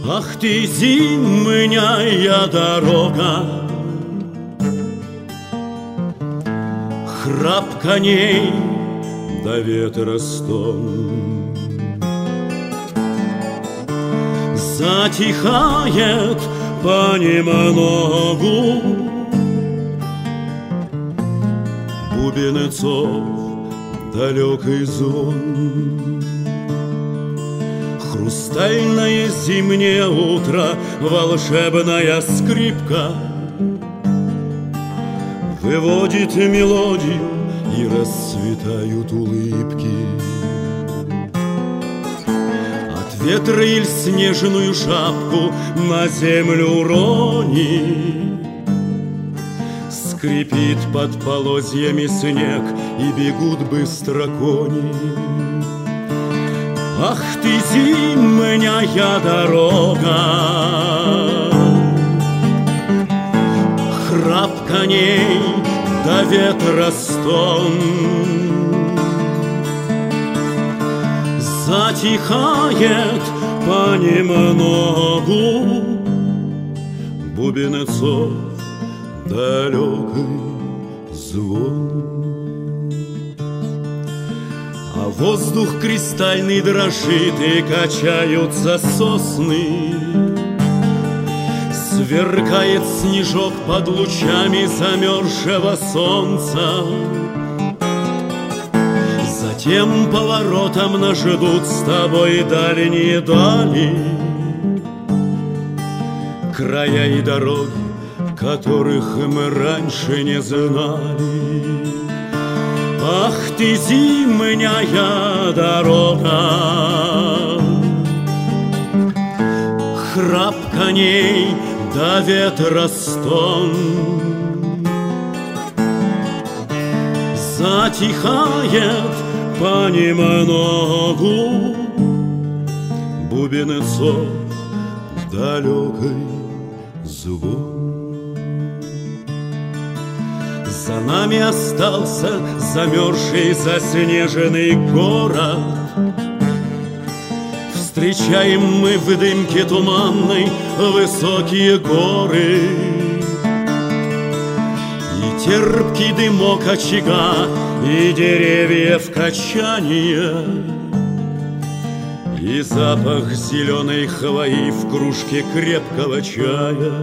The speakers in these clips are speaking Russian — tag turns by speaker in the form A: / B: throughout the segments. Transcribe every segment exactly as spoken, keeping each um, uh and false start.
A: Ах ты, зимняя дорога, храп коней да ветра стон. Затихает понемногу бубенцов далекий звон. Хрустальное зимнее утро, волшебная скрипка выводит мелодию, и расцветают улыбки. От ветра иль снежную шапку на землю рони, скрипит под полозьями снег, и бегут быстро кони. Ах ты, зимняя дорога, храп коней да ветра стон. Затихает понемногу бубенцов далекий звон. А воздух кристальный дрожит, и качаются сосны. Сверкает снежок под лучами замерзшего солнца. Затем поворотом нас ждут с тобой дальние дали, края и дороги, которых мы раньше не знали. Ах ты, зимняя дорога, храп коней да ветра стон. Затихает понемногу бубенцов далекий звон. За нами остался замерзший заснеженный город. Встречаем мы в дымке туманной высокие горы, и терпкий дымок очага, и деревьев качания, и запах зеленой хвои в кружке крепкого чая.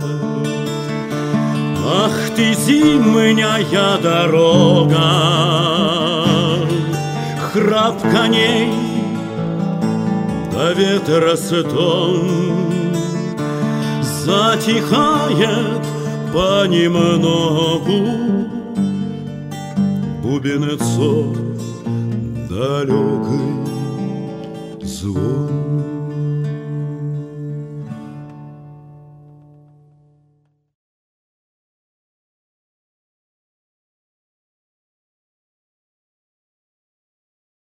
A: Ах ты, зимняя дорога, храп коней да ветра стон. Затихает понемногу бубенцов далекий звон.